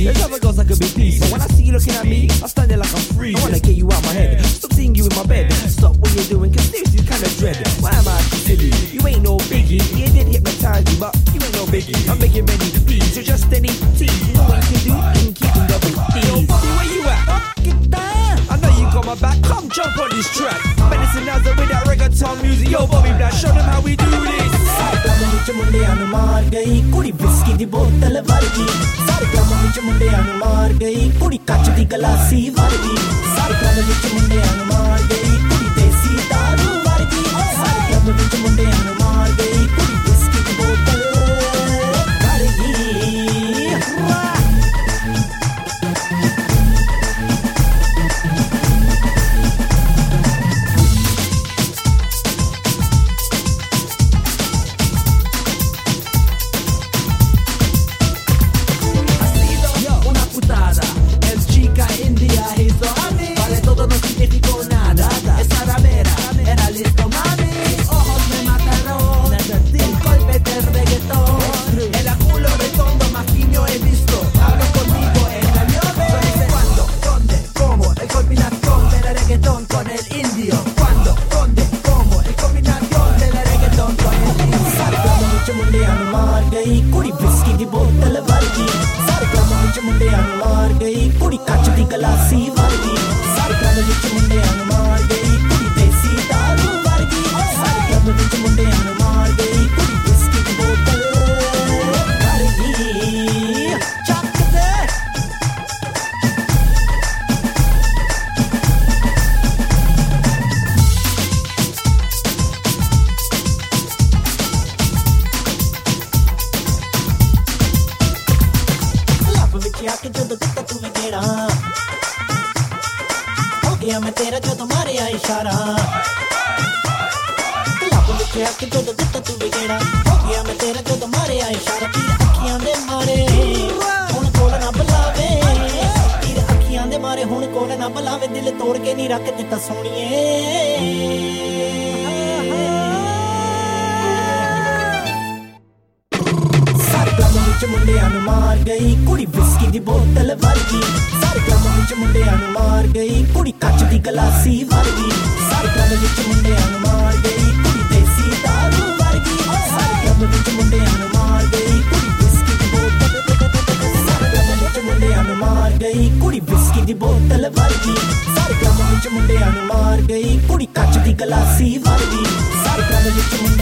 There's other girls that could be peace, but when I see you looking at me, I stand there like I'm free. I wanna get you out my head, stop seeing you in my bed. Stop what you're doing, cause seriously it's kinda dread. Why am I acting silly? You ain't no biggie. You did hypnotize you, but you ain't no biggie. I'm making ready to be, so just any tea. You know what you can do? You can keep them double D's. Yo, Bobby, where you at? Get down. I know you got my back, come jump on this track. Medicine Now's with that reggaeton music. Yo, Bobby Black, show them how we do this. ਸਾਰੇ ਕਲਮ ਵਿੱਚ ਮੁੰਡਿਆਂ ਨੂੰ ਮਾਰ ਗਈ ਕੁੜੀ whisky ਦੀ ਬੋਤਲ ਵਰਗੀ ਸਾਰੇ ਕਲਮ ਵਿੱਚ ਮੁੰਡਿਆਂ ਨੂੰ ਮਾਰ ਗਈ ਕੁੜੀ ਕੱਚ ਦੀ ਗਲਾਸੀ ਵਰਗੀ ਸਾਰੇ ਕਲਮ ਵਿੱਚ ਮੁੰਡਿਆਂ ਨੂੰ ਮਾਰ ਗਈ ਕੁੜੀ ਦੇਸੀ ਦਾਰੂ ਵਰਗੀ ਸਾਰੇ ਕਲਮ ਵਿੱਚ ਮੁੰਡਿਆਂ ਨੂੰ ਮਾਰ ਗਈ ਕੁੜੀ ਵਿਸਕੀ ਦੀ ਬੋਤਲ ਵਰਗੀ ਕੁੜੀ ਵਿਸਕੀ ਦੀ ਬੋਤਲ ਵਰਗੀ ਸਾਰੇ ਕਲਮ ਵਿੱਚ ਮੁੰਡਿਆਂ ਨੂੰ ਮਾਰ ਗਈ ਕੁੜੀ ਕੱਚ ਦੀ ਗਲਾਸੀ ਵਰਗੀ ਸਾਰੇ ਕਲਮ ਵਿੱਚ ਮੁੰਡਿਆਂ ਨੂੰ ਮਾਰ ਗਈ ਕੁੜੀ ਦੇਸੀ ਦਾਰੂ ਵਰਗੀ ਸਾਰੇ ਕਲਮ ਵਿੱਚ ਮੁੰਡਿਆਂ ਨੂੰ ਮਾਰ ਗਈ ਕੁੜੀ ਵਿਸਕੀ ਦੀ ਬੋਤਲ ਵਰਗੀ ਚੱਕ ਦੇ ਕਿ ਜਦੋਂ ਦਿੱਤਾ ਤੂੰ ਵੀ ਗੇੜਾ ਹੋ ਗਿਆ ਮੈਂ ਤੇਰਾ ਜਦੋਂ ਮਾਰਿਆ ਇਸ਼ਾਰਾ ਕਲੱਬ ਵਿੱਚ ਆ ਕੇ ਜਦੋਂ ਦਿੱਤਾ ਤੂੰ ਵੀ ਗੇੜਾ ਹੋ ਗਿਆ ਮੈਂ ਤੇਰਾ ਜਦੋਂ ਮਾਰਿਆ ਇਸ਼ਾਰਾ ਤੇਰੇ ਅੱਖੀਆਂ ਦੇ ਮਾਰੇ ਹੁਣ ਕੋਲ ਨਾ ਬੁਲਾਵੇ ਤੇਰੇ ਅੱਖੀਆਂ ਦੇ ਮਾਰੇ ਹੁਣ ਕੋਲ ਨਾ ਬੁਲਾਵੇ ਦਿਲ ਤੋੜ ਕੇ ਨਹੀਂ ਰੱਖ ਦਿੱਤਾ ਸੋਹਣੀਏ ਮੁੰਡਿਆਂ ਨੂੰ ਮਾਰ ਗਈ ਕੁੜੀ ਵਿਸਕੀ ਦੀ ਬੋਤਲ ਵਰਗੀ ਸਾਰੇ ਕਲਮ ਵਿੱਚ ਮੁੰਡਿਆਂ ਨੂੰ ਮਾਰ ਗਈ ਕੁੜੀ ਕੱਚ ਦੀ ਗਲਾਸੀ ਵਰਗੀ ਸਾਰੇ ਕਲਮ ਵਿੱਚ ਮੁੰਡਿਆਂ ਨੂੰ ਮਾਰ ਗਈ ਕੁੜੀ ਦੇਸੀ ਦਾਰੂ ਵਰਗੀ ਸਾਰੇ ਕਲਮ ਵਿੱਚ ਮੁੰਡਿਆਂ ਨੂੰ ਮਾਰ ਗਈ ਕੁੜੀ ਵਿਸਕੀ ਦੀ ਬੋਤਲ ਸਾਰੇ ਕਲਮ ਵਿੱਚ ਮੁੰਡਿਆਂ ਨੂੰ ਮਾਰ ਗਈ ਕੁੜੀ ਵਿਸਕੀ ਦੀ ਬੋਤਲ ਵਰਗੀ ਸਾਰੇ ਕਲਮ ਵਿੱਚ ਮੁੰਡਿਆਂ ਨੂੰ ਮਾਰ ਗਈ ਕੁੜੀ ਕੱਚ ਦੀ ਗਲਾਸੀ ਵਰਗੀ ਸਾਰੇ ਕਲਮ ਵਿੱਚ